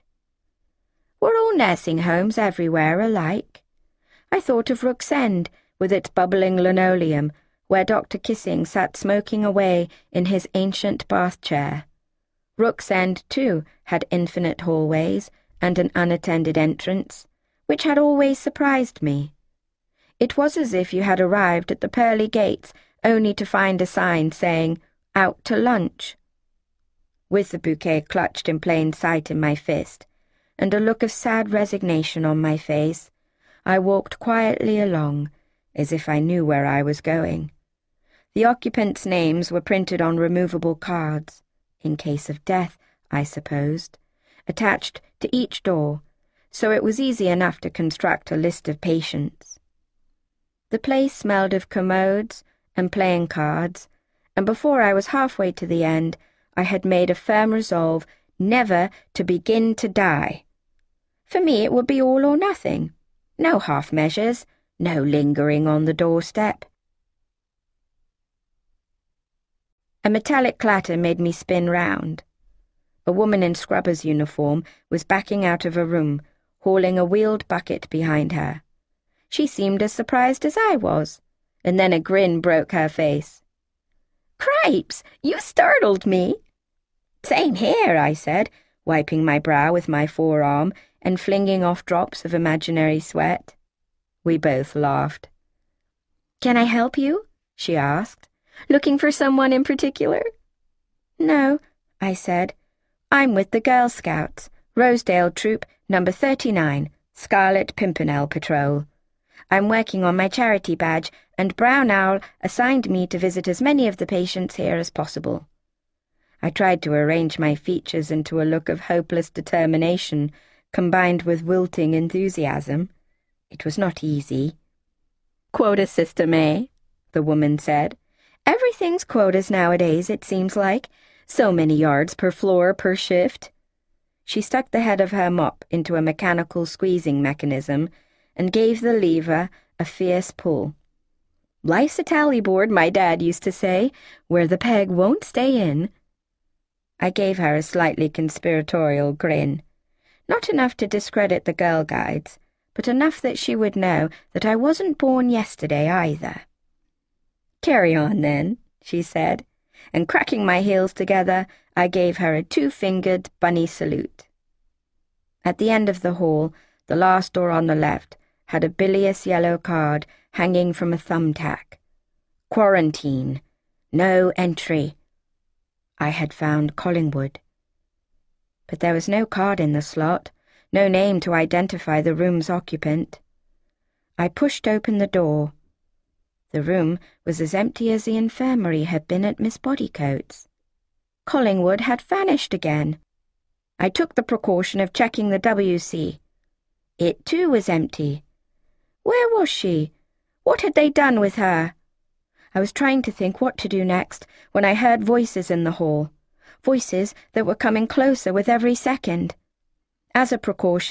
Were all nursing homes everywhere alike? I thought of Rook's End, with its bubbling linoleum, where Dr. Kissing sat smoking away in his ancient bath chair. Rook's End, too, had infinite hallways and an unattended entrance, which had always surprised me. It was as if you had arrived at the pearly gates only to find a sign saying, "Out to lunch." With the bouquet clutched in plain sight in my fist, and a look of sad resignation on my face, I walked quietly along, as if I knew where I was going. The occupants' names were printed on removable cards, in case of death, I supposed, attached to each door, so it was easy enough to construct a list of patients. The place smelled of commodes and playing cards, and before I was halfway to the end, I had made a firm resolve never to begin to die. For me it would be all or nothing. No half measures, no lingering on the doorstep. A metallic clatter made me spin round. A woman in scrubber's uniform was backing out of a room, hauling a wheeled bucket behind her. She seemed as surprised as I was, and then a grin broke her face. "Cripes, you startled me." "Same here," I said, wiping my brow with my forearm and flinging off drops of imaginary sweat. We both laughed. "Can I help you?" she asked. "Looking for someone in particular?" "No," I said. "I'm with the Girl Scouts, Rosedale Troop number 39, Scarlet Pimpernel Patrol. I'm working on my charity badge, and Brown Owl assigned me to visit as many of the patients here as possible." I tried to arrange my features into a look of hopeless determination, combined with wilting enthusiasm. It was not easy. "Quota system, eh?" the woman said. "Everything's quotas nowadays, it seems like. So many yards per floor per shift." She stuck the head of her mop into a mechanical squeezing mechanism and gave the lever a fierce pull. "Life's a tally board, my dad used to say, where the peg won't stay in." I gave her a slightly conspiratorial grin. Not enough to discredit the Girl Guides, but enough that she would know that I wasn't born yesterday either. "Carry on, then," she said, and cracking my heels together, I gave her a two-fingered bunny salute. At the end of the hall, the last door on the left had a bilious yellow card hanging from a thumbtack. "Quarantine. No entry." I had found Collingwood. But there was no card in the slot, no name to identify the room's occupant. I pushed open the door. The room was as empty as the infirmary had been at Miss Bodycote's. Collingwood had vanished again. I took the precaution of checking the WC. It too was empty. Where was she? What had they done with her? I was trying to think what to do next when I heard voices in the hall, voices that were coming closer with every second. As a precaution,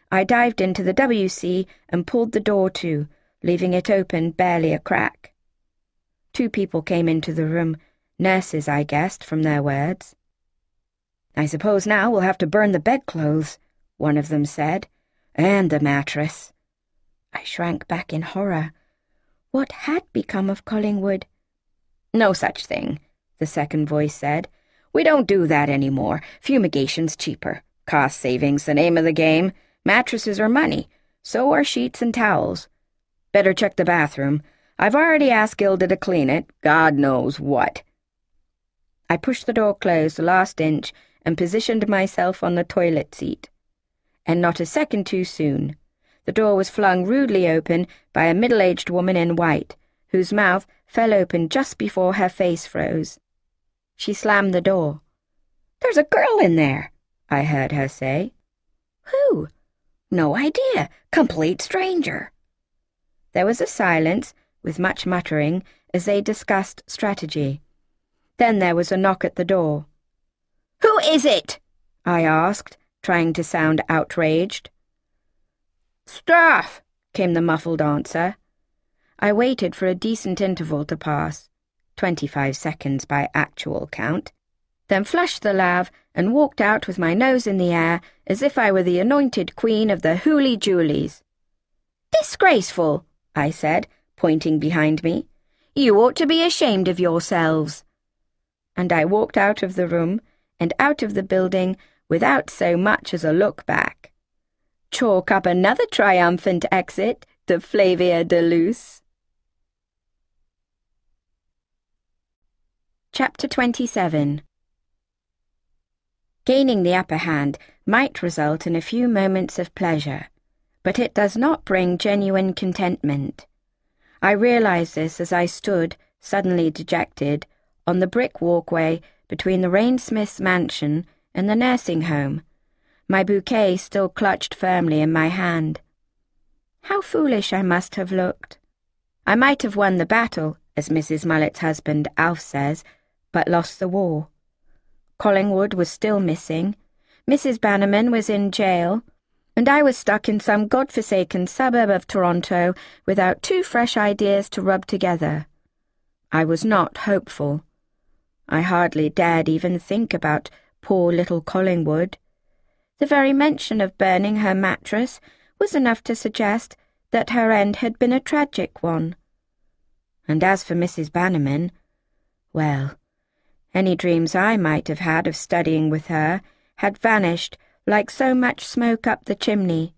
I dived into the WC and pulled the door to, leaving it open barely a crack. 2 people came into the room, nurses, I guessed, from their words. "I suppose now we'll have to burn the bedclothes," one of them said, "and the mattress." I shrank back in horror. What had become of Collingwood? "No such thing," the second voice said. "We don't do that anymore. Fumigation's cheaper. Cost saving's the name of the game. Mattresses are money. So are sheets and towels. Better check the bathroom. I've already asked Gilda to clean it. God knows what." I pushed the door closed the last inch and positioned myself on the toilet seat. And not a second too soon. The door was flung rudely open by a middle-aged woman in white, whose mouth fell open just before her face froze. She slammed the door. "There's a girl in there," I heard her say. "Who?" "No idea. Complete stranger." There was a silence, with much muttering, as they discussed strategy. Then there was a knock at the door. "Who is it?" I asked, trying to sound outraged. "Staff," came the muffled answer. I waited for a decent interval to pass, 25 seconds by actual count, then flushed the lav and walked out with my nose in the air as if I were the anointed queen of the Hooly-Joolies. "Disgraceful," I said, pointing behind me. "You ought to be ashamed of yourselves." And I walked out of the room and out of the building without so much as a look back. Chalk up another triumphant exit to Flavia de Luce. Chapter 27. Gaining the upper hand might result in a few moments of pleasure, but it does not bring genuine contentment. I realized this as I stood, suddenly dejected, on the brick walkway between the Rainsmiths' mansion and the nursing home, my bouquet still clutched firmly in my hand. How foolish I must have looked. I might have won the battle, as Mrs. Mullet's husband Alf says, but lost the war. Collingwood was still missing, Mrs. Bannerman was in jail, and I was stuck in some godforsaken suburb of Toronto without 2 fresh ideas to rub together. I was not hopeful. I hardly dared even think about poor little Collingwood. The very mention of burning her mattress was enough to suggest that her end had been a tragic one. And as for Mrs. Bannerman, well, any dreams I might have had of studying with her had vanished like so much smoke up the chimney.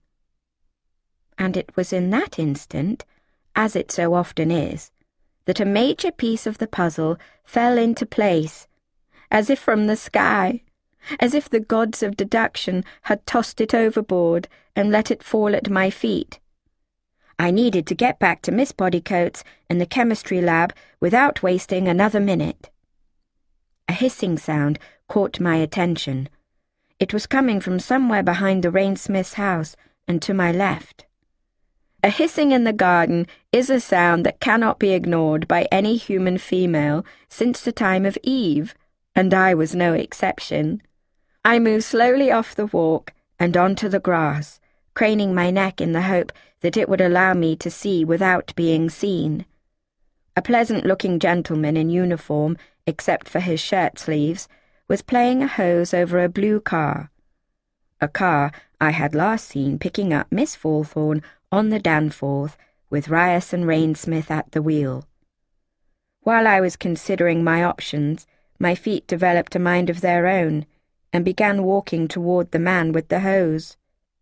And it was in that instant, as it so often is, that a major piece of the puzzle fell into place, as if from the sky, as if the gods of deduction had tossed it overboard and let it fall at my feet. I needed to get back to Miss Bodycotes and the chemistry lab without wasting another minute. A hissing sound caught my attention. It was coming from somewhere behind the Rainsmiths' house and to my left. A hissing in the garden is a sound that cannot be ignored by any human female since the time of Eve, and I was no exception. I moved slowly off the walk and onto the grass, craning my neck in the hope that it would allow me to see without being seen. A pleasant-looking gentleman in uniform, except for his shirt sleeves, was playing a hose over a blue car. A car I had last seen picking up Miss Fawthorn on the Danforth, with Ryerson Rainsmith at the wheel. While I was considering my options, my feet developed a mind of their own, and began walking toward the man with the hose.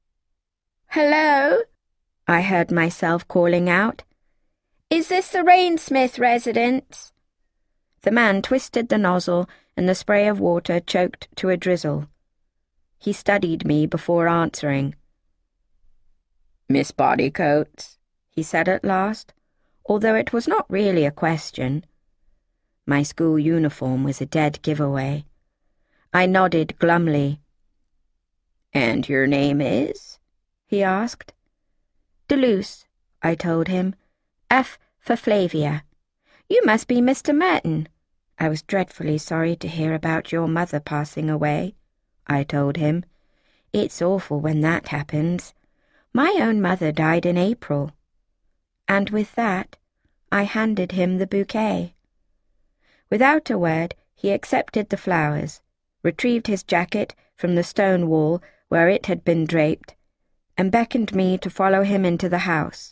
"Hello?" I heard myself calling out. "Is this the Rainsmith residence?" The man twisted the nozzle, and the spray of water choked to a drizzle. He studied me before answering. "Miss Bodycotes," he said at last, although it was not really a question. My school uniform was a dead giveaway. I nodded glumly. "And your name is?" he asked. "De Luce," I told him. "F for Flavia. You must be Mr. Merton. I was dreadfully sorry to hear about your mother passing away," I told him. "It's awful when that happens. My own mother died in April. And with that, I handed him the bouquet. Without a word, he accepted the flowers, retrieved his jacket from the stone wall where it had been draped, and beckoned me to follow him into the house.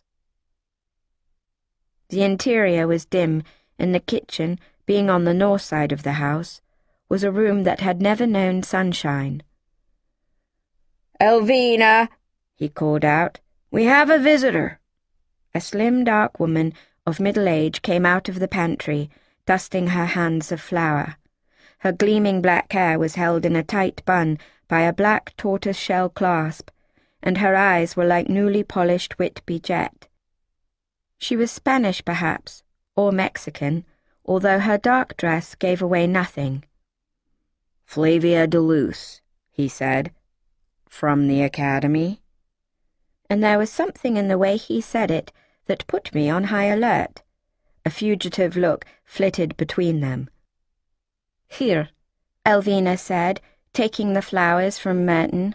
The interior was dim, and the kitchen, being on the north side of the house, was a room that had never known sunshine. "Elvina," he called out, "we have a visitor." A slim, dark woman of middle age came out of the pantry, dusting her hands of flour. Her gleaming black hair was held in a tight bun by a black tortoise-shell clasp, and her eyes were like newly polished Whitby jet. She was Spanish, perhaps, or Mexican, although her dark dress gave away nothing. "Flavia de Luce," he said. "From the academy?" And there was something in the way he said it that put me on high alert. A fugitive look flitted between them. "Here," Elvina said, taking the flowers from Merton.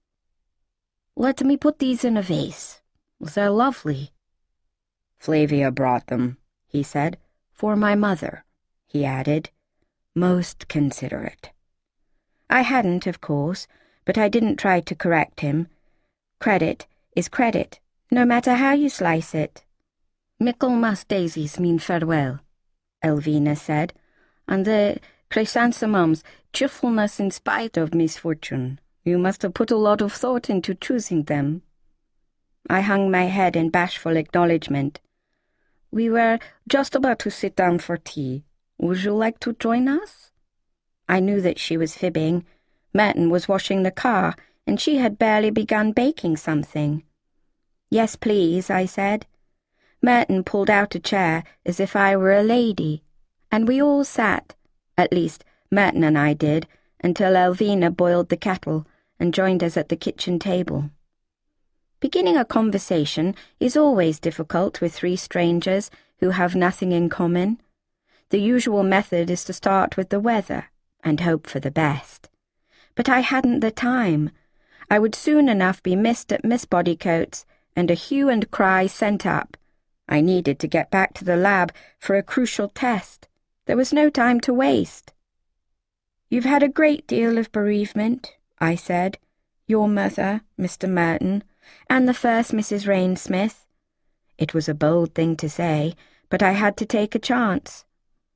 "Let me put these in a vase. They're lovely." "Flavia brought them," he said. "For my mother," he added. "Most considerate." I hadn't, of course, but I didn't try to correct him. Credit is credit, no matter how you slice it. "Michaelmas daisies mean farewell," Elvina said, "and the chrysanthemums cheerfulness in spite of misfortune. You must have put a lot of thought into choosing them." I hung my head in bashful acknowledgement. "We were just about to sit down for tea. Would you like to join us?" I knew that she was fibbing. Merton was washing the car, and she had barely begun baking something. "Yes, please," I said. Merton pulled out a chair as if I were a lady, and we all sat, at least Merton and I did, until Elvina boiled the kettle and joined us at the kitchen table. Beginning a conversation is always difficult with three strangers who have nothing in common. The usual method is to start with the weather and hope for the best. But I hadn't the time. I would soon enough be missed at Miss Bodycote's and a hue and cry sent up. I needed to get back to the lab for a crucial test. There was no time to waste. "You've had a great deal of bereavement," I said. "Your mother, Mr. Merton, and the first Mrs. Rainsmith." It was a bold thing to say, but I had to take a chance.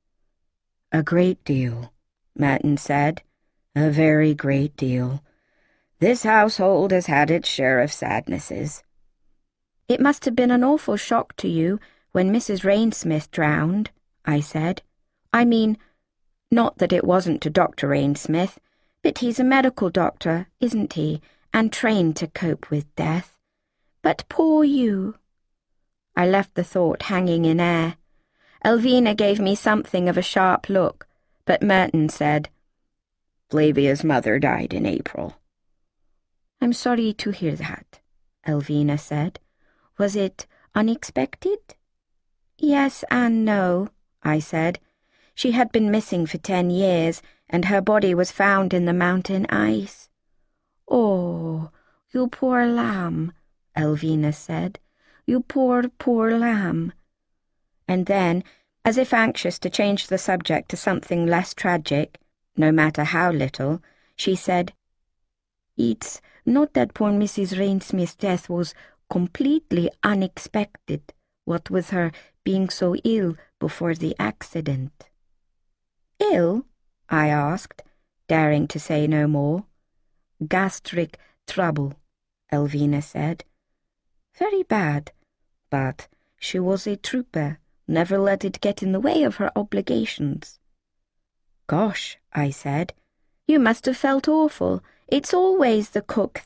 "A great deal," Merton said. "A very great deal. This household has had its share of sadnesses." "It must have been an awful shock to you when Mrs. Rainsmith drowned," I said. "I mean, not that it wasn't to Dr. Rainsmith, but he's a medical doctor, isn't he, and trained to cope with death. But poor you." I left the thought hanging in air. Elvina gave me something of a sharp look, but Merton said, "Flavia's mother died in April." "I'm sorry to hear that," Elvina said. "Was it unexpected?" "Yes and no," I said. She had been missing for 10 years, and her body was found in the mountain ice. "Oh, you poor lamb," Elvina said. "You poor, poor lamb." And then, as if anxious to change the subject to something less tragic, no matter how little, she said, "It's not that poor Mrs. Rainsmith's death was completely unexpected, what with her being so ill before the accident." "Ill?" I asked, daring to say no more. "Gastric trouble," Elvina said. "Very bad, but she was a trooper, never let it get in the way of her obligations." "Gosh," I said, "you must have felt awful. It's always the cook